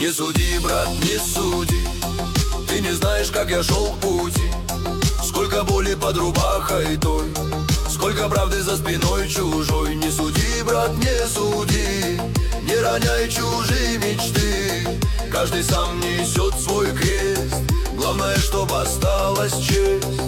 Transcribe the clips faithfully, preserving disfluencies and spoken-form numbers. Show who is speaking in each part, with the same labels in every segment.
Speaker 1: Не суди, брат, не суди, ты не знаешь, как я шел в пути. Сколько боли под рубахой той, сколько правды за спиной чужой. Не суди, брат, не суди, не роняй чужие мечты. Каждый сам несет свой крест, главное, чтоб осталась честь.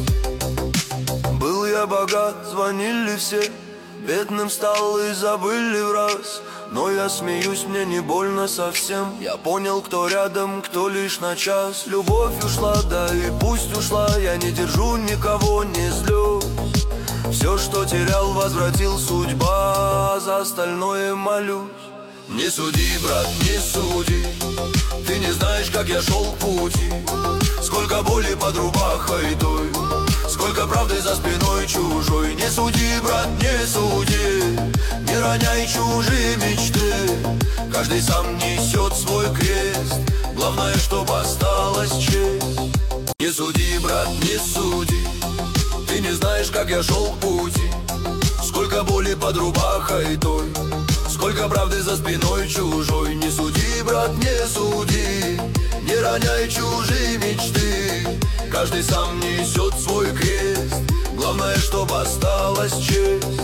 Speaker 1: Был я богат, звонили все, бедным стал и забыли в раз. Но я смеюсь, мне не больно совсем. Я понял, кто рядом, кто лишь на час. Любовь ушла, да и пусть ушла. Я не держу никого, не злюсь. Все, что терял, возвратил судьба. За остальное молюсь. Не суди, брат, не суди, ты не знаешь, как я шел в пути. Сколько боли под рубахой той, сколько правды за спиной чужой. Не суди, брат, не суди, не роняй чужие мечты. Каждый сам несет свой крест, главное, чтоб осталась честь. Не суди, брат, не суди, ты не знаешь, как я шел в пути. Сколько боли под рубахой той, сколько правды за спиной чужой. Не суди, брат, не суди, не роняй чужие мечты. Каждый сам несет свой крест, главное, чтоб осталась честь.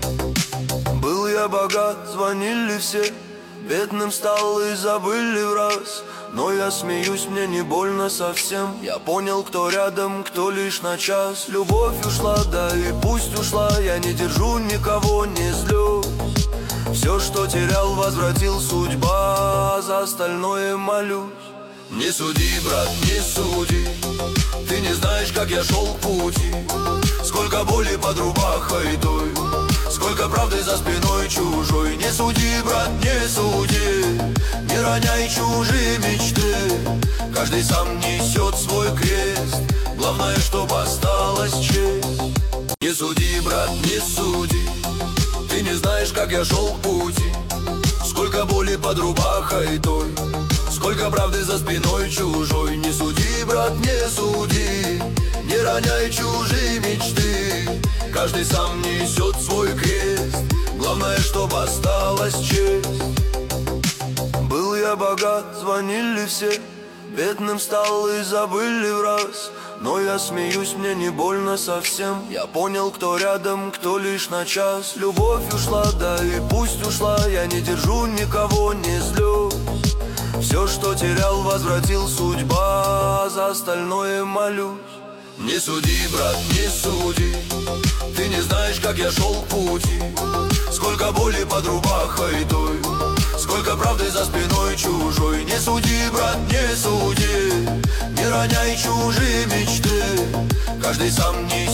Speaker 1: Был я богат, звонили все, бедным стал и забыли в раз. Но я смеюсь, мне не больно совсем. Я понял, кто рядом, кто лишь на час. Любовь ушла, да и пусть ушла. Я не держу никого, не злюсь. Все, что терял, возвратил судьба. За остальное молюсь. Не суди, брат, не суди, ты не знаешь, как я шел в пути. Сколько боли под рубахой той, сколько правды за спиной чужой. Не суди, брат, не суди, не роняй чужие мечты. Каждый сам несет свой крест, главное, чтоб осталась честь. Не суди, брат, не суди, ты не знаешь, как я шел в пути. Сколько боли под рубахой той, сколько правды за спиной чужой. Не суди, брат, не суди, не роняй чужие мечты. Каждый сам несет свой крест, главное, чтоб осталась честь. Был я богат, звонили все, бедным стал и забыли в раз. Но я смеюсь, мне не больно совсем. Я понял, кто рядом, кто лишь на час. Любовь ушла, да и пусть ушла. Я не держу никого, не злюсь. Все, что терял, возвратил судьба. За остальное молюсь. Не суди, брат, не суди, ты не знаешь, как я шел в пути. Сколько боли под рубахой той, сколько правды за спиной чужой. Не суди, брат, не суди, не роняй чужие мечты. Каждый сам не